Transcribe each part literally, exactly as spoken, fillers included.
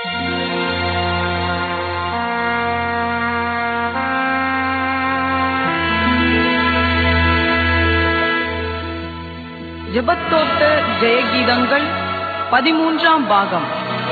ஜெபத்தோட்ட ஜெயகீதங்கள் பதிமூன்றாம் பாகம்.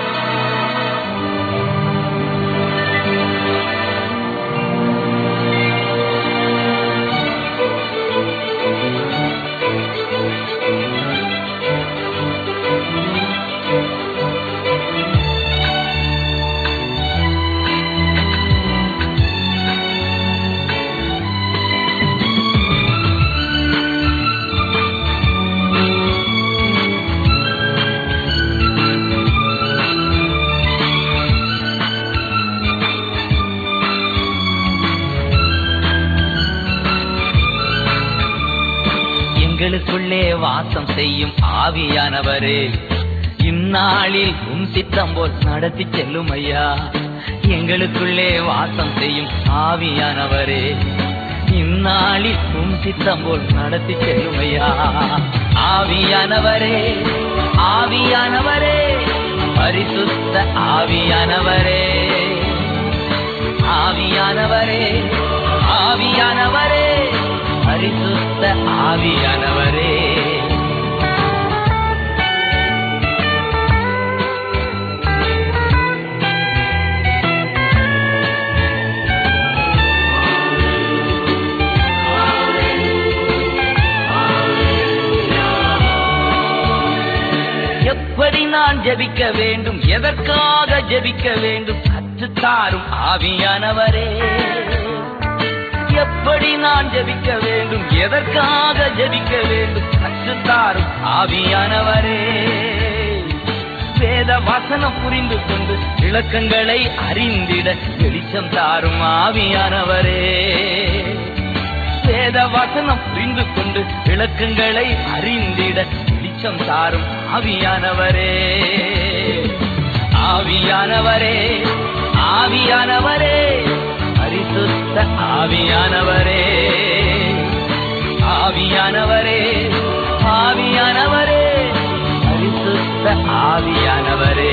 எங்களுக்குள்ளே வாசம் செய்யும் ஆவியானவரே, இந்நாளில் உம் சித்தம் போல் நடத்தி செல்லும் ஐயா. எங்களுக்குள்ளே வாசம் செய்யும் ஆவியானவரே, இந்நாளில் உம் சித்தம் போல் நடத்தி செல்லும் ஐயா. ஆவியானவரே, ஆவியானவரே, பரிசுத்த ஆவியானவரே, ஆவியானவரே, ஆவியானவரே, பரிசுத்த ஆவியானவரே. எப்படி நான் ஜெபிக்க வேண்டும், எதற்காக ஜெபிக்க வேண்டும், கற்றுத்தாரும் ஆவியானவரே. எப்படி நான் ஜெபிக்க வேண்டும், எதற்காக ஜெபிக்க வேண்டும், கற்றுத்தாரும் ஆவியானவரே. வேத வசனம் புரிந்து கொண்டு விளக்கங்களை அறிந்திட வெளிச்சம் தாரும் ஆவியானவரே. வேத வசனம் புரிந்து கொண்டு விளக்கங்களை அறிந்திட வெளிச்சம் தாரும் ஆவியானவரே. ஆவியானவரே, ஆவியானவரே, பரிசுத்த ஆவியானவரே, ஆவியானவரே, ஆவியானவரே, பரிசுத்த ஆவியானவரே.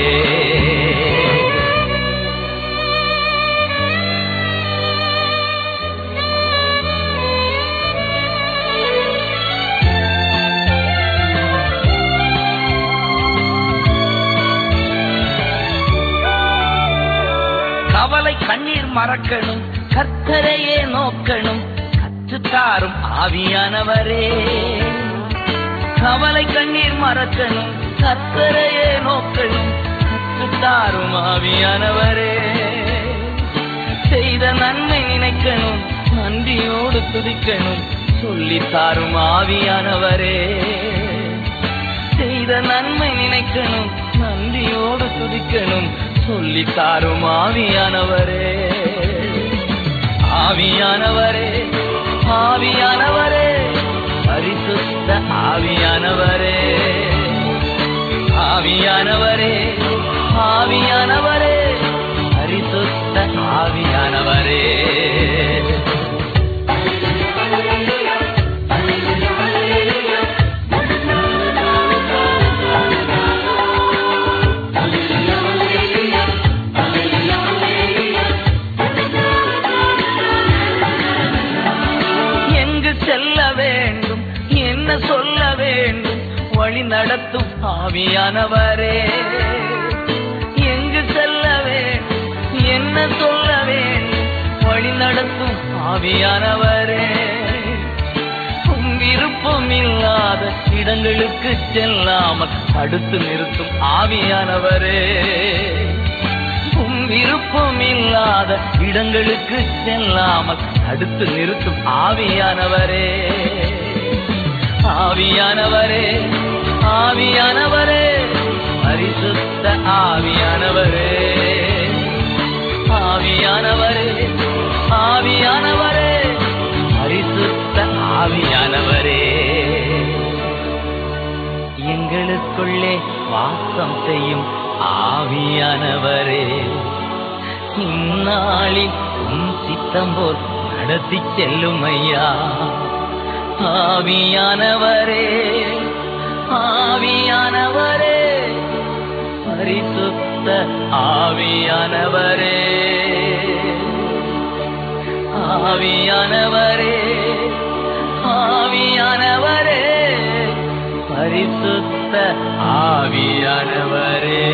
கவலை கண்ணீர் மறக்கணும், கர்த்தரையே நோக்கணும், கற்றுத்தாரும் ஆவியானவரே. கவலை கண்ணீர் மறக்கணும், கர்த்தரையே நோக்கணும், கற்றுத்தாரும் ஆவியானவரே. செய்த நன்மை நினைக்கணும், நன்றியோடு துதிக்கணும், சொல்லித்தாரும் ஆவியானவரே. செய்த நன்மை நினைக்கணும், நன்றியோடு துதிக்கணும், சொல்லித்தாரும் ஆவியானவரே. ஆவியானவரே, ஆவியானவரே, பரிசுத்த ஆவியானவரே, ஆவியானவரே, ஆவியானவரே, பரிசுத்த ஆவியானவரே. சொல்ல வேண்டும், வழி நடத்தும் ஆவியானவரே. எங்கு செல்ல வேண்டும், என்ன சொல்ல வேண்டும், வழி நடத்தும் ஆவியானவரே. உம் விருப்பம் இல்லாத இடங்களுக்கு செல்லாமல் தடுத்து நிறுத்தும் ஆவியானவரே. உம் விருப்பம் இல்லாத இடங்களுக்கு செல்லாமல் தடுத்து நிறுத்தும் ஆவியானவரே. ஆவியானவரே, ஆவியானவரே, பரிசுத்த ஆவியானவரே, ஆவியானவரே, ஆவியானவரே, பரிசுத்த ஆவியானவரே. எங்களுக்குள்ளே வாசம் செய்யும் ஆவியானவரே, இந்நாளில் உம் சித்தம் போல் நடத்தி செல்லும் ஐயா. ஆவியானவரே, ஆவியானவரே, பரிசுத்த ஆவியானவரே, ஆவியானவரே, ஆவியானவரே, பரிசுத்த ஆவியானவரே.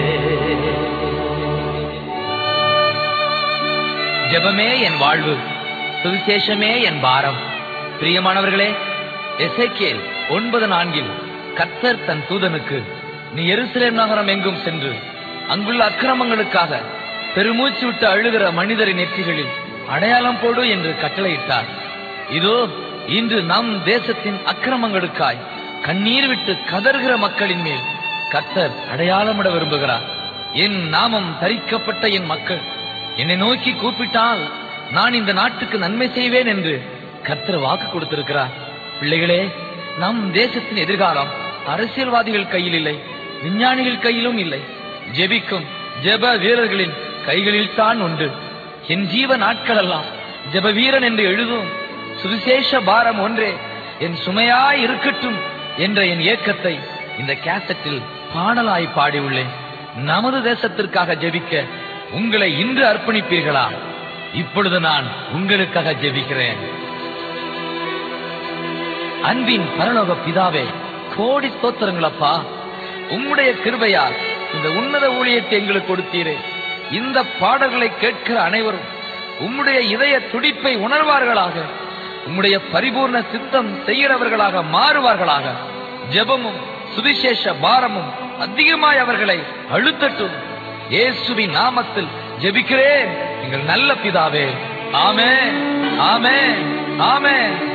ஜெபமே என் வாழ்வு, சுவிசேஷமே என் பாரம். பிரியமானவர்களே, எசேக்கியேல் ஒன்பது நான்கில் கர்த்தர் தன் தூதனுக்கு, நீ எருசலேம் நகரம் எங்கும் சென்று அங்குள்ள அக்கிரமங்களுக்காக பெருமூச்சு விட்டு அழுகிற மனிதரின் நெற்றிகளில் அடையாளம் போடு என்று கட்டளையிட்டார். இதோ இன்று நம் தேசத்தின் அக்கிரமங்களுக்காய் கண்ணீர் விட்டு கதறுகிற மக்களின் மேல் கர்த்தர் அடையாளமிட விரும்புகிறார். என் நாமம் தரிக்கப்பட்ட என் மக்கள் என்னை நோக்கி கூப்பிட்டால் நான் இந்த நாட்டுக்கு நன்மை செய்வேன் என்று கர்த்தர் வாக்கு கொடுத்திருக்கிறார். பிள்ளைகளே, நம் தேசத்தின் எதிர்காலம் அரசியல்வாதிகள் கையில் இல்லை, விஞ்ஞானிகள் கையிலும் இல்லை, ஜெபிக்கும் ஜெப வீரர்களின் கைகளில் தான் உண்டு. என் ஜீவ நாட்களெல்லாம் ஜெப வீரன் என்று எழுதும் சுவிசேஷ பாரம் ஒன்றே என் சுமையாய் இருக்கட்டும் என்ற என் ஏக்கத்தை இந்த கேசட்டில் பாடலாய் பாடியுள்ளேன். நமது தேசத்திற்காக ஜெபிக்க உங்களை இன்று அர்ப்பணிப்பீர்களா? இப்பொழுது நான் உங்களுக்காக ஜெபிக்கிறேன். அன்பின் பரலோக பிதாவே, கோடி ஸ்தோத்திரங்களப்பா. உம்முடைய கிருபையால் இந்த உன்னத ஊழியத்தை எங்களுக்கு கொடுத்தீரே. இந்த பாடல்களை கேட்கிற அனைவரும் உம்முடைய இதய துடிப்பை உணர்வார்களாக, உம்முடைய பரிபூர்ண சித்தம் செய்கிறவர்களாக மாறுவார்களாக. ஜெபமும் சுவிசேஷ பாரமும் அதிகமாய் அவர்களை அழுத்தட்டும். இயேசுவின் நாமத்தில் ஜெபிக்கிறேன் எங்கள் நல்ல பிதாவே. ஆமென், ஆமென், ஆமென்.